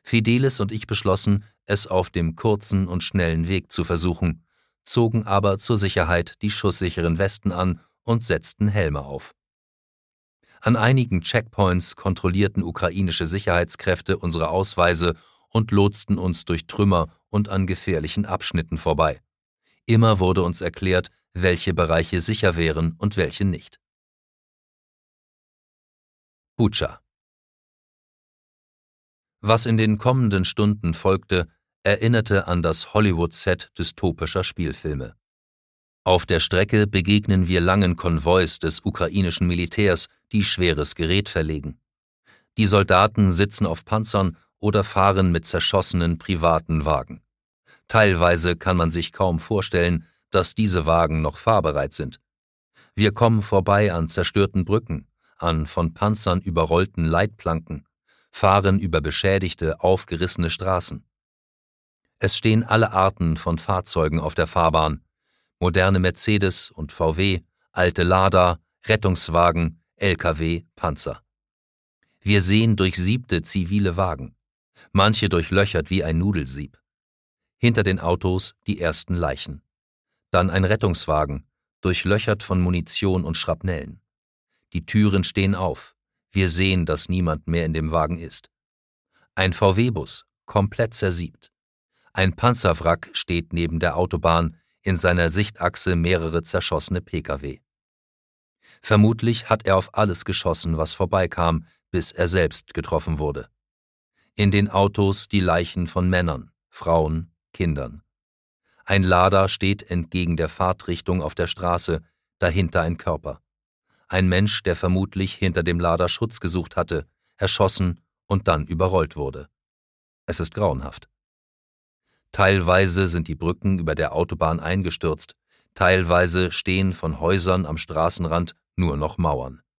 Fidelis und ich beschlossen, es auf dem kurzen und schnellen Weg zu versuchen, zogen aber zur Sicherheit die schusssicheren Westen an und setzten Helme auf. An einigen Checkpoints kontrollierten ukrainische Sicherheitskräfte unsere Ausweise und lotsten uns durch Trümmer und an gefährlichen Abschnitten vorbei. Immer wurde uns erklärt, welche Bereiche sicher wären und welche nicht. Butscha. Was in den kommenden Stunden folgte, erinnerte an das Hollywood-Set dystopischer Spielfilme. Auf der Strecke begegnen wir langen Konvois des ukrainischen Militärs, die schweres Gerät verlegen. Die Soldaten sitzen auf Panzern oder fahren mit zerschossenen privaten Wagen. Teilweise kann man sich kaum vorstellen, dass diese Wagen noch fahrbereit sind. Wir kommen vorbei an zerstörten Brücken, an von Panzern überrollten Leitplanken, fahren über beschädigte, aufgerissene Straßen. Es stehen alle Arten von Fahrzeugen auf der Fahrbahn: moderne Mercedes und VW, alte Lada, Rettungswagen, LKW, Panzer. Wir sehen durchsiebte zivile Wagen, manche durchlöchert wie ein Nudelsieb. Hinter den Autos die ersten Leichen. Dann ein Rettungswagen, durchlöchert von Munition und Schrapnellen. Die Türen stehen auf. Wir sehen, dass niemand mehr in dem Wagen ist. Ein VW-Bus, komplett zersiebt. Ein Panzerwrack steht neben der Autobahn, in seiner Sichtachse mehrere zerschossene Pkw. Vermutlich hat er auf alles geschossen, was vorbeikam, bis er selbst getroffen wurde. In den Autos die Leichen von Männern, Frauen, Kindern. Ein Lada steht entgegen der Fahrtrichtung auf der Straße, dahinter ein Körper. Ein Mensch, der vermutlich hinter dem Lada Schutz gesucht hatte, erschossen und dann überrollt wurde. Es ist grauenhaft. Teilweise sind die Brücken über der Autobahn eingestürzt, teilweise stehen von Häusern am Straßenrand nur noch Mauern.